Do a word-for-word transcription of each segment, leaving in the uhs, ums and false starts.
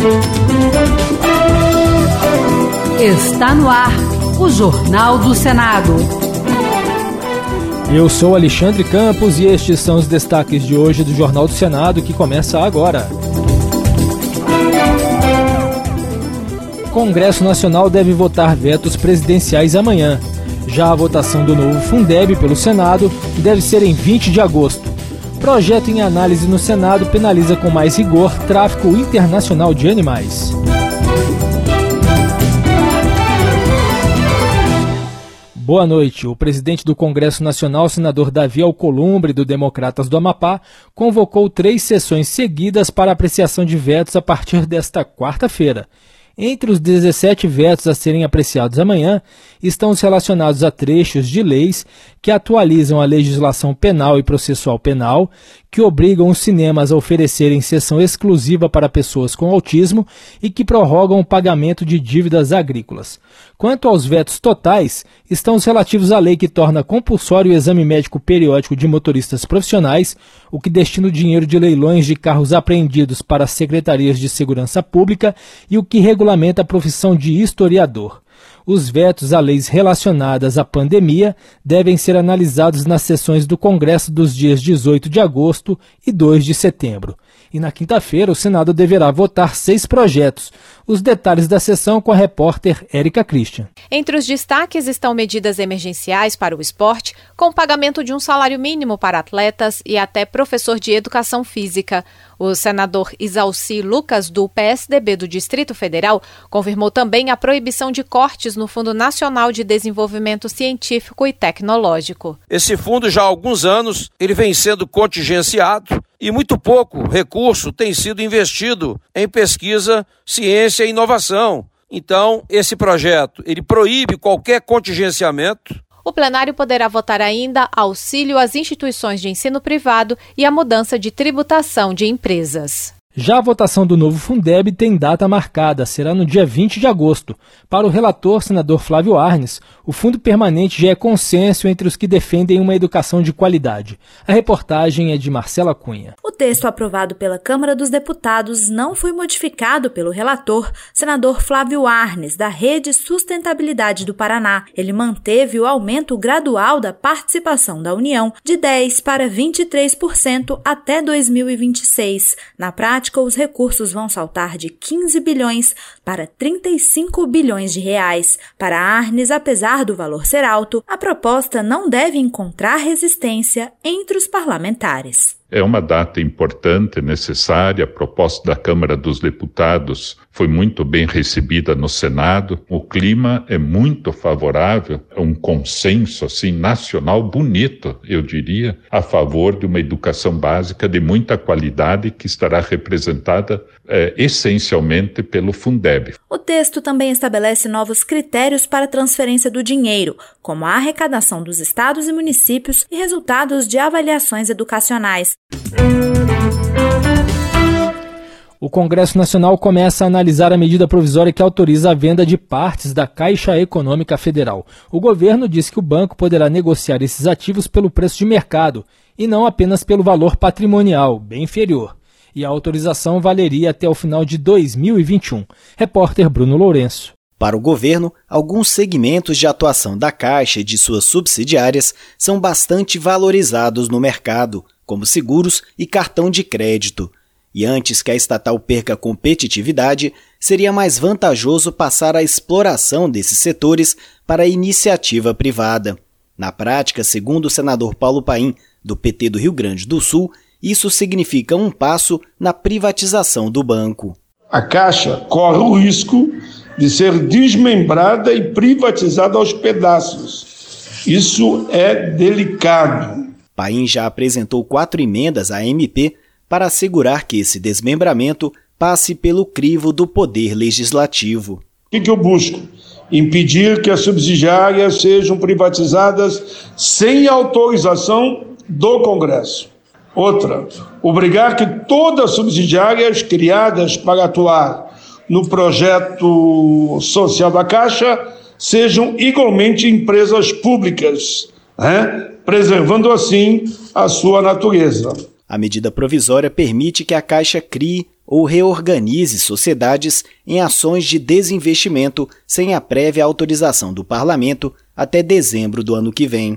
Está no ar o Jornal do Senado. Eu sou Alexandre Campos e estes são os destaques de hoje do Jornal do Senado, que começa agora. Congresso Nacional deve votar vetos presidenciais amanhã. Já a votação do novo Fundeb pelo Senado deve ser em vinte de agosto. Projeto em análise no Senado penaliza com mais rigor tráfico internacional de animais. Boa noite. O presidente do Congresso Nacional, senador Davi Alcolumbre, do Democratas do Amapá, convocou três sessões seguidas para apreciação de vetos a partir desta quarta-feira. Entre os dezessete vetos a serem apreciados amanhã estão os relacionados a trechos de leis que atualizam a legislação penal e processual penal, que obrigam os cinemas a oferecerem sessão exclusiva para pessoas com autismo e que prorrogam o pagamento de dívidas agrícolas. Quanto aos vetos totais, estão os relativos à lei que torna compulsório o exame médico periódico de motoristas profissionais, o que destina o dinheiro de leilões de carros apreendidos para as secretarias de segurança pública e o que regulamenta a profissão de historiador. Os vetos a leis relacionadas à pandemia devem ser analisados nas sessões do Congresso dos dias dezoito de agosto e dois de setembro. E na quinta-feira o Senado deverá votar seis projetos. Os detalhes da sessão com a repórter Érica Christian. Entre os destaques estão medidas emergenciais para o esporte, com pagamento de um salário mínimo para atletas e até professor de educação física. O senador Isalci Lucas, do P S D B do Distrito Federal, confirmou também a proibição de cortes no Fundo Nacional de Desenvolvimento Científico e Tecnológico. Esse fundo já há alguns anos ele vem sendo contingenciado e muito pouco recurso tem sido investido em pesquisa, ciência e inovação. Então, esse projeto ele proíbe qualquer contingenciamento. O plenário poderá votar ainda auxílio às instituições de ensino privado e a mudança de tributação de empresas. Já a votação do novo Fundeb tem data marcada, será no dia vinte de agosto. Para o relator, senador Flávio Arnes, o fundo permanente já é consenso entre os que defendem uma educação de qualidade. A reportagem é de Marcela Cunha. O texto aprovado pela Câmara dos Deputados não foi modificado pelo relator, senador Flávio Arnes, da Rede Sustentabilidade do Paraná. Ele manteve o aumento gradual da participação da União de dez por cento para vinte e três por cento até dois mil e vinte e seis. Na prática, os recursos vão saltar de quinze bilhões para trinta e cinco bilhões de reais. Para Arnes, apesar do valor ser alto, a proposta não deve encontrar resistência entre os parlamentares. É uma data importante, necessária. A proposta da Câmara dos Deputados foi muito bem recebida no Senado. O clima é muito favorável, é um consenso assim, nacional bonito, eu diria, a favor de uma educação básica de muita qualidade que estará representada é, essencialmente pelo Fundeb. O texto também estabelece novos critérios para a transferência do dinheiro, como a arrecadação dos estados e municípios e resultados de avaliações educacionais. O Congresso Nacional começa a analisar a medida provisória que autoriza a venda de partes da Caixa Econômica Federal. O governo diz que o banco poderá negociar esses ativos pelo preço de mercado e não apenas pelo valor patrimonial, bem inferior. E a autorização valeria até o final de dois mil e vinte e um. Repórter Bruno Lourenço. Para o governo, alguns segmentos de atuação da Caixa e de suas subsidiárias são bastante valorizados no mercado, como seguros e cartão de crédito. E antes que a estatal perca competitividade, seria mais vantajoso passar a exploração desses setores para a iniciativa privada. Na prática, segundo o senador Paulo Paim, do P T do Rio Grande do Sul, isso significa um passo na privatização do banco. A Caixa corre o risco de ser desmembrada e privatizada aos pedaços. Isso é delicado. Paim já apresentou quatro emendas à M P para assegurar que esse desmembramento passe pelo crivo do Poder Legislativo. O que, que eu busco? Impedir que as subsidiárias sejam privatizadas sem autorização do Congresso. Outra, obrigar que todas as subsidiárias criadas para atuar no projeto social da Caixa sejam igualmente empresas públicas, né? Preservando assim a sua natureza. A medida provisória permite que a Caixa crie, ou reorganize sociedades em ações de desinvestimento sem a prévia autorização do Parlamento até dezembro do ano que vem.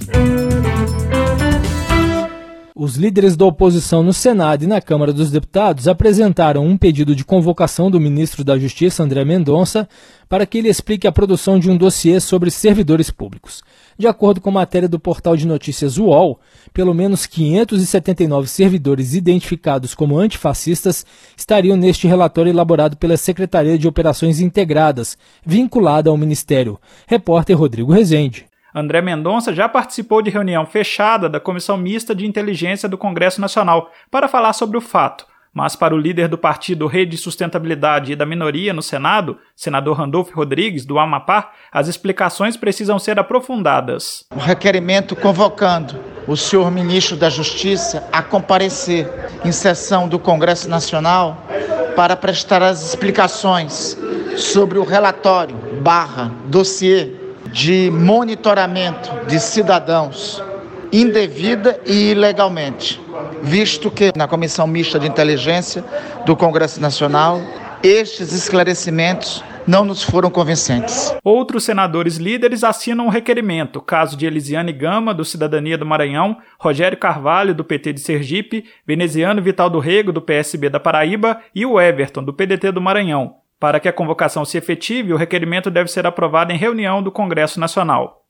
Os líderes da oposição no Senado e na Câmara dos Deputados apresentaram um pedido de convocação do ministro da Justiça, André Mendonça, para que ele explique a produção de um dossiê sobre servidores públicos. De acordo com matéria do portal de notícias U O L, pelo menos quinhentos e setenta e nove servidores identificados como antifascistas estariam neste relatório elaborado pela Secretaria de Operações Integradas, vinculada ao Ministério. Repórter Rodrigo Rezende. André Mendonça já participou de reunião fechada da Comissão Mista de Inteligência do Congresso Nacional para falar sobre o fato, mas para o líder do partido Rede Sustentabilidade e da minoria no Senado, senador Randolfo Rodrigues, do Amapá, as explicações precisam ser aprofundadas. O requerimento convocando o senhor ministro da Justiça a comparecer em sessão do Congresso Nacional para prestar as explicações sobre o relatório barra dossiê de monitoramento de cidadãos indevida e ilegalmente, visto que na Comissão Mista de Inteligência do Congresso Nacional, estes esclarecimentos não nos foram convincentes. Outros senadores líderes assinam o requerimento, caso de Elisiane Gama, do Cidadania do Maranhão, Rogério Carvalho, do P T de Sergipe, Veneziano Vital do Rego, do P S B da Paraíba e o Everton, do P D T do Maranhão. Para que a convocação se efetive, o requerimento deve ser aprovado em reunião do Congresso Nacional.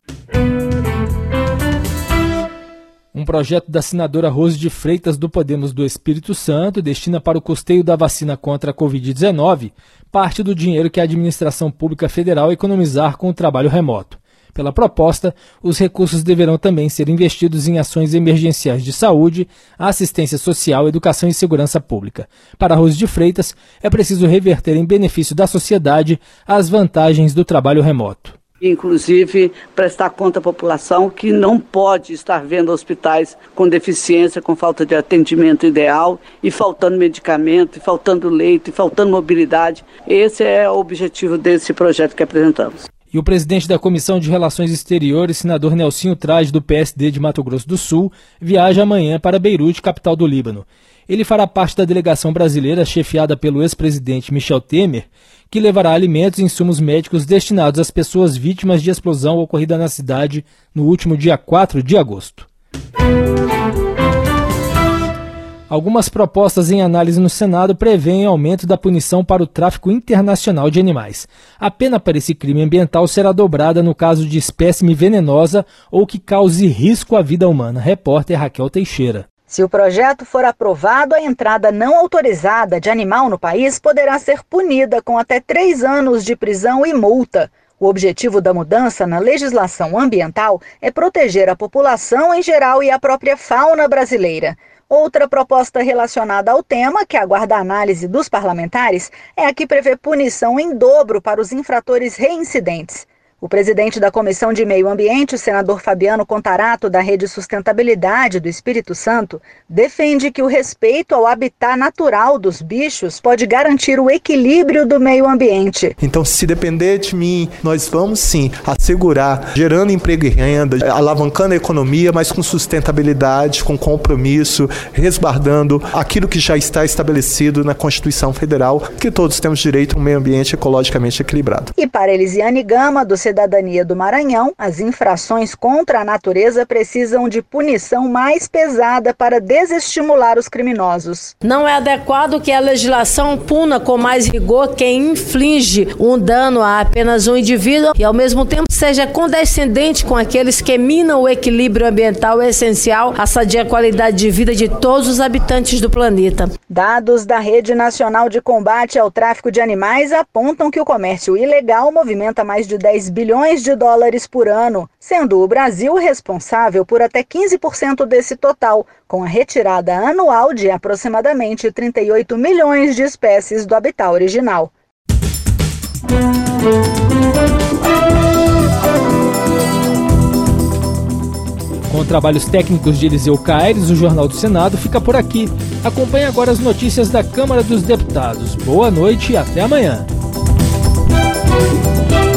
Um projeto da senadora Rose de Freitas do Podemos do Espírito Santo destina para o custeio da vacina contra a covid dezenove parte do dinheiro que a administração pública federal economizar com o trabalho remoto. Pela proposta, os recursos deverão também ser investidos em ações emergenciais de saúde, assistência social, educação e segurança pública. Para Rose de Freitas, é preciso reverter em benefício da sociedade as vantagens do trabalho remoto. Inclusive, prestar conta à população que não pode estar vendo hospitais com deficiência, com falta de atendimento ideal, e faltando medicamento, e faltando leito, e faltando mobilidade. Esse é o objetivo desse projeto que apresentamos. E o presidente da Comissão de Relações Exteriores, senador Nelsinho Trade, do P S D de Mato Grosso do Sul, viaja amanhã para Beirute, capital do Líbano. Ele fará parte da delegação brasileira chefiada pelo ex-presidente Michel Temer, que levará alimentos e insumos médicos destinados às pessoas vítimas de explosão ocorrida na cidade no último dia quatro de agosto. Algumas propostas em análise no Senado prevêem aumento da punição para o tráfico internacional de animais. A pena para esse crime ambiental será dobrada no caso de espécime venenosa ou que cause risco à vida humana. Repórter Raquel Teixeira. Se o projeto for aprovado, a entrada não autorizada de animal no país poderá ser punida com até três anos de prisão e multa. O objetivo da mudança na legislação ambiental é proteger a população em geral e a própria fauna brasileira. Outra proposta relacionada ao tema, que aguarda a análise dos parlamentares, é a que prevê punição em dobro para os infratores reincidentes. O presidente da Comissão de Meio Ambiente, o senador Fabiano Contarato, da Rede Sustentabilidade do Espírito Santo, defende que o respeito ao habitat natural dos bichos pode garantir o equilíbrio do meio ambiente. Então, se depender de mim, nós vamos sim assegurar, gerando emprego e renda, alavancando a economia, mas com sustentabilidade, com compromisso, resguardando aquilo que já está estabelecido na Constituição Federal, que todos temos direito a um meio ambiente ecologicamente equilibrado. E para Elisiane Gama, do Cidadania do Maranhão, as infrações contra a natureza precisam de punição mais pesada para desestimular os criminosos. Não é adequado que a legislação puna com mais rigor quem inflige um dano a apenas um indivíduo e, ao mesmo tempo, seja condescendente com aqueles que minam o equilíbrio ambiental essencial a sadia qualidade de vida de todos os habitantes do planeta. Dados da Rede Nacional de Combate ao Tráfico de Animais apontam que o comércio ilegal movimenta mais de dez bilhões de dólares por ano, sendo o Brasil responsável por até quinze por cento desse total, com a retirada anual de aproximadamente trinta e oito milhões de espécies do habitat original. Com trabalhos técnicos de Eliseu Caires, o Jornal do Senado fica por aqui. Acompanhe agora as notícias da Câmara dos Deputados. Boa noite e até amanhã.